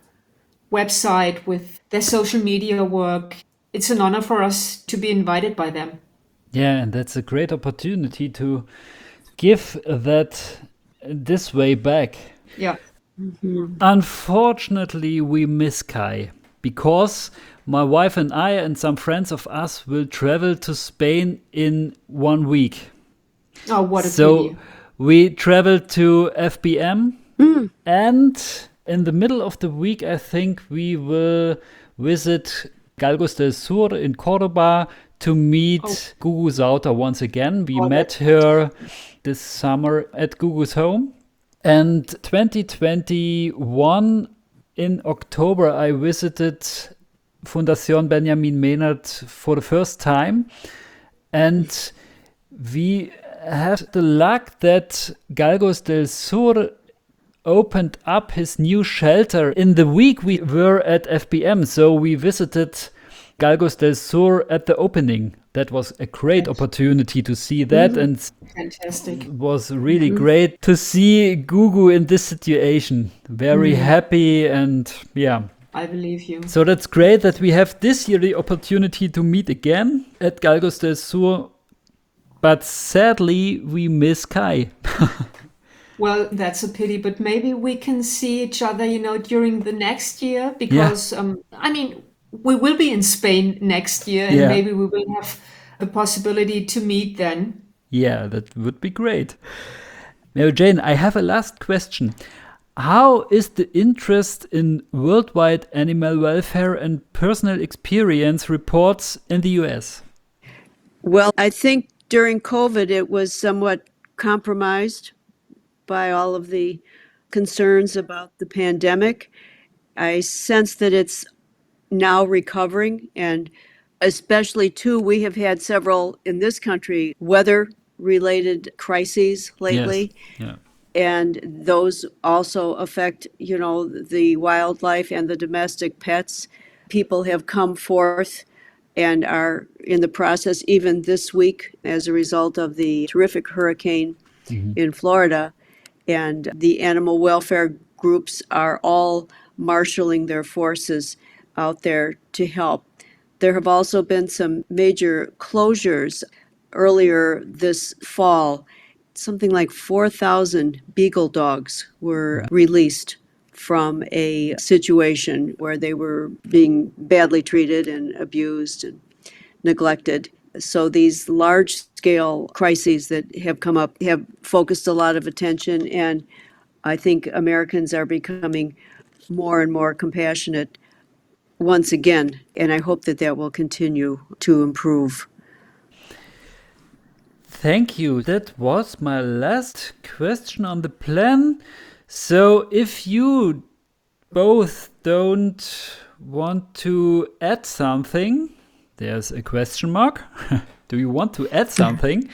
S2: website, with their social media work. It's an honor for us to be invited by them.
S1: Yeah, and that's a great opportunity to give that this way back.
S2: Yeah.
S1: Unfortunately, we miss Kai because my wife and I and some friends of us will travel to Spain in 1 week.
S2: Oh, what a
S1: So
S2: pity.
S1: we travel to FBM, and in the middle of the week, I think we will visit Galgos del Sur in Cordoba to meet Gugu Sauter once again. We
S2: Oh,
S1: met
S2: that's
S1: her this summer at Gugu's home. And 2021 in October, I visited Fundación Benjamin Menard for the first time. And we had the luck that Galgos del Sur opened up his new shelter in the week we were at FBM. So we visited Galgos del Sur at the opening. That was a great opportunity to see that, and
S2: fantastic.
S1: it was really great to see Gugu in this situation. Very happy, and yeah.
S2: I believe you.
S1: So that's great that we have this year the opportunity to meet again at Galgos del Sur. But sadly, we miss Kai.
S2: Well, that's a pity, but maybe we can see each other, during the next year because, I mean, we will be in Spain next year and
S1: Yeah.
S2: maybe we will have the possibility to meet then.
S1: Yeah, that would be great. Now, Jane, I have a last question. How is the interest in worldwide animal welfare and personal experience reports in the US?
S3: Well, I think during COVID, it was somewhat compromised by all of the concerns about the pandemic. I sense that it's now recovering, and especially too, we have had several in this country weather-related crises lately.
S1: Yes. Yeah.
S3: And those also affect, the wildlife and the domestic pets. People have come forth and are in the process, even this week, as a result of the terrific hurricane in Florida. And the animal welfare groups are all marshaling their forces out there to help. There have also been some major closures earlier this fall. Something like 4,000 beagle dogs were released from a situation where they were being badly treated and abused and neglected. So these large-scale crises that have come up have focused a lot of attention, and I think Americans are becoming more and more compassionate once again, and I hope that will continue to improve.
S1: Thank you. That was my last question on the plan. So if you both don't want to add something, there's a question mark. Do you want to add something?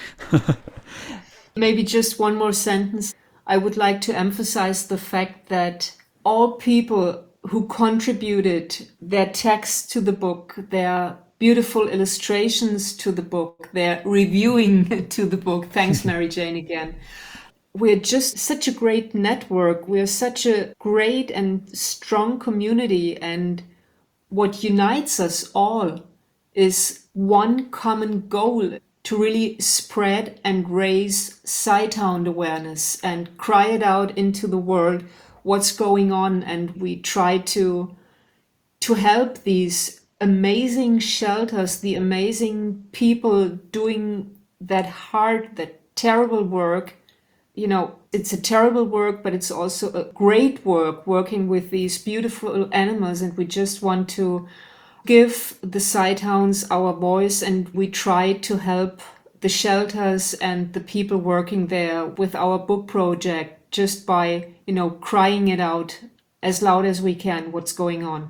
S2: Maybe just one more sentence. I would like to emphasize the fact that all people who contributed their text to the book, their beautiful illustrations to the book, their reviewing to the book. Thanks, Mary Jane, again. We're just such a great network. We're such a great and strong community. And what unites us all is one common goal: to really spread and raise sighthound awareness and cry it out into the world what's going on. And we try to help these amazing shelters, the amazing people doing that hard, that terrible work. It's a terrible work, but it's also a great work working with these beautiful animals. And we just want to give the sighthounds our voice, and we try to help the shelters and the people working there with our book project just by, crying it out as loud as we can what's going on.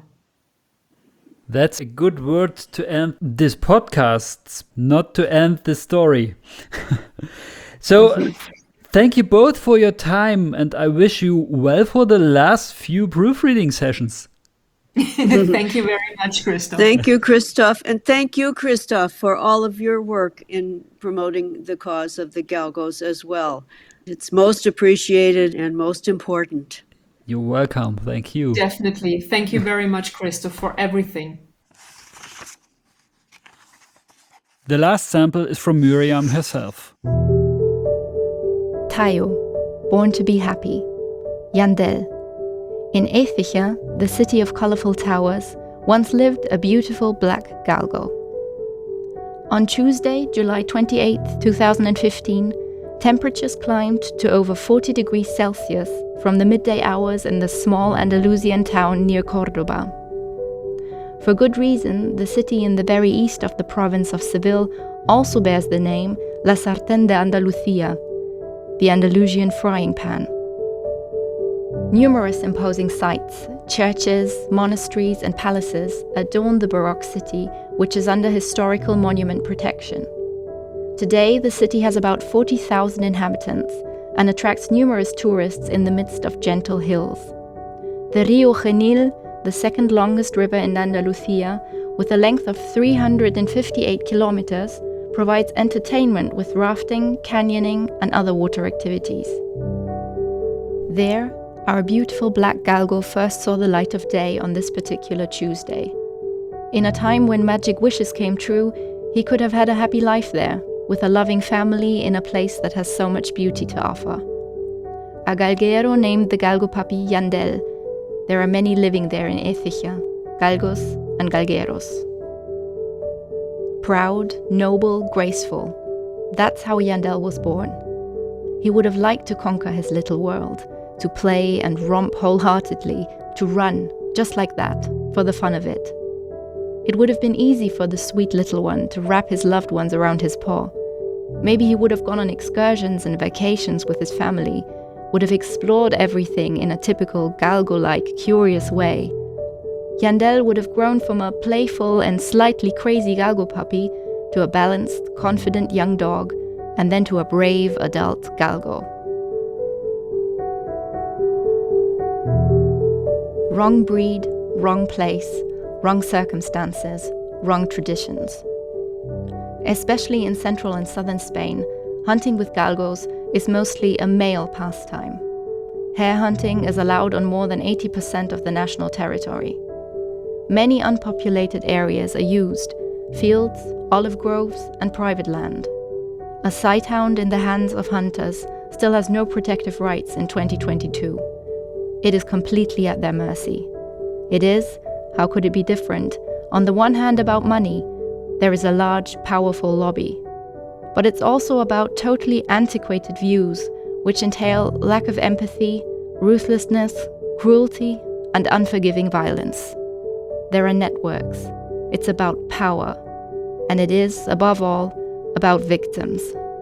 S1: That's a good word to end this podcast, not to end the story. So, thank you both for your time, and I wish you well for the last few proofreading sessions.
S2: Thank you very much, Christoph.
S3: Thank you, Christoph. And thank you, Christoph, for all of your work in promoting the cause of the Galgos as well. It's most appreciated and most important.
S1: You're welcome. Thank you.
S2: Definitely. Thank you very much, Christoph, for everything.
S1: The last sample is from Miriam herself.
S4: Tayo, born to be happy. Yandel. In Écija, the city of colorful towers, once lived a beautiful black galgo. On Tuesday, July 28, 2015, temperatures climbed to over 40 degrees Celsius from the midday hours in the small Andalusian town near Córdoba. For good reason, the city in the very east of the province of Seville also bears the name La Sartén de Andalucía, the Andalusian frying pan. Numerous imposing sites, churches, monasteries, and palaces adorn the Baroque city, which is under historical monument protection. Today, the city has about 40,000 inhabitants and attracts numerous tourists in the midst of gentle hills. The Rio Genil, the second longest river in Andalusia, with a length of 358 kilometers, provides entertainment with rafting, canyoning, and other water activities. There, our beautiful black galgo first saw the light of day on this particular Tuesday. In a time when magic wishes came true, he could have had a happy life there, with a loving family in a place that has so much beauty to offer. A galguero named the galgo puppy Yandel. There are many living there in Écija, galgos and galgueros. Proud, noble, graceful. That's how Yandel was born. He would have liked to conquer his little world, to play and romp wholeheartedly, to run, just like that, for the fun of it. It would have been easy for the sweet little one to wrap his loved ones around his paw. Maybe he would have gone on excursions and vacations with his family, would have explored everything in a typical galgo-like, curious way. Yandel would have grown from a playful and slightly crazy galgo puppy to a balanced, confident young dog, and then to a brave adult galgo. Wrong breed, wrong place, wrong circumstances, wrong traditions. Especially in central and southern Spain, hunting with galgos is mostly a male pastime. Hare hunting is allowed on more than 80% of the national territory. Many unpopulated areas are used: fields, olive groves, and private land. A sighthound in the hands of hunters still has no protective rights in 2022. It is completely at their mercy. It is, how could it be different, on the one hand about money. There is a large, powerful lobby. But it's also about totally antiquated views, which entail lack of empathy, ruthlessness, cruelty, and unforgiving violence. There are networks. It's about power. And it is, above all, about victims.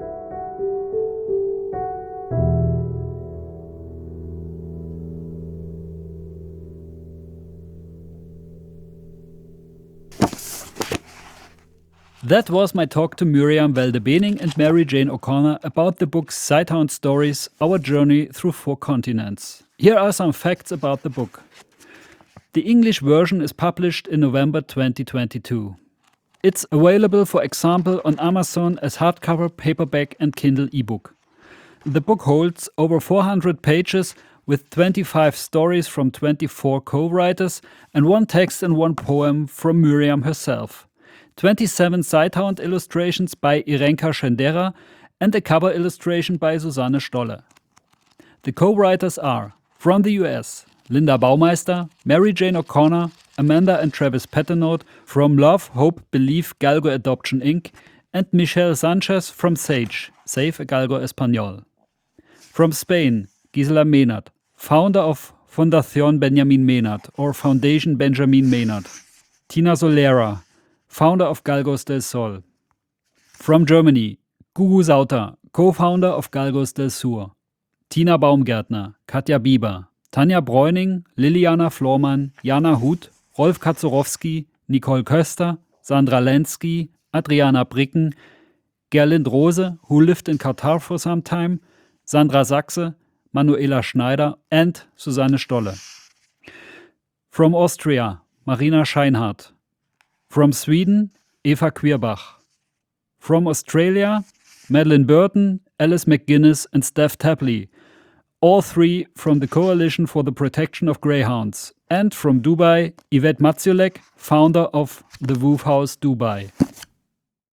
S1: That was my talk to Miriam Valdebening and Mary Jane O'Connor about the book Sighthound Stories, Our Journey Through 4 Continents. Here are some facts about the book. The English version is published in November 2022. It's available, for example, on Amazon as hardcover, paperback and Kindle ebook. The book holds over 400 pages with 25 stories from 24 co-writers and one text and one poem from Miriam herself. 27 Sighthound illustrations by Irenka Schendera and a cover illustration by Susanne Stolle. The co-writers are, from the US, Linda Baumeister, Mary Jane O'Connor, Amanda and Travis Paternote from Love, Hope, Believe Galgo Adoption Inc. and Michelle Sanchez from SAGE, Save a Galgo Español. From Spain, Gisela Menard, founder of Fundación Benjamin Menard or Foundation Benjamin Menard. Tina Solera, founder of Galgos del Sol. From Germany, Gugu Sauter, co-founder of Galgos del Sur. Tina Baumgärtner, Katja Bieber, Tanja Bräuning, Liliana Flormann, Jana Huth, Rolf Kaczorowski, Nicole Köster, Sandra Lenski, Adriana Bricken, Gerlind Rose, who lived in Qatar for some time, Sandra Sachse, Manuela Schneider and Susanne Stolle. From Austria, Marina Scheinhardt. From Sweden, Eva Queerbach. From Australia, Madeline Burton, Alice McGuinness and Steph Tapley, all three from the Coalition for the Protection of Greyhounds. And from Dubai, Yvette Matsiolek, founder of the Woof House Dubai.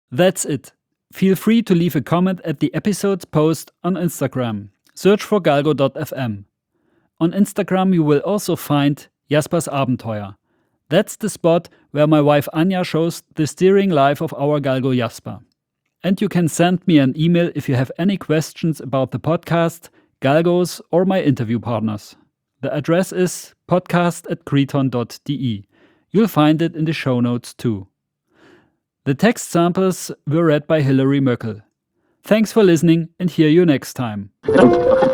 S1: That's it. Feel free to leave a comment at the episode's post on Instagram. Search for galgo.fm. On Instagram you will also find Jasper's Abenteuer. That's the spot where my wife Anja shows the steering life of our Galgo Jasper. And you can send me an email if you have any questions about the podcast, Galgos, or my interview partners. The address is podcast@creton.de. You'll find it in the show notes too. The text samples were read by Hilary Möckel. Thanks for listening and hear you next time.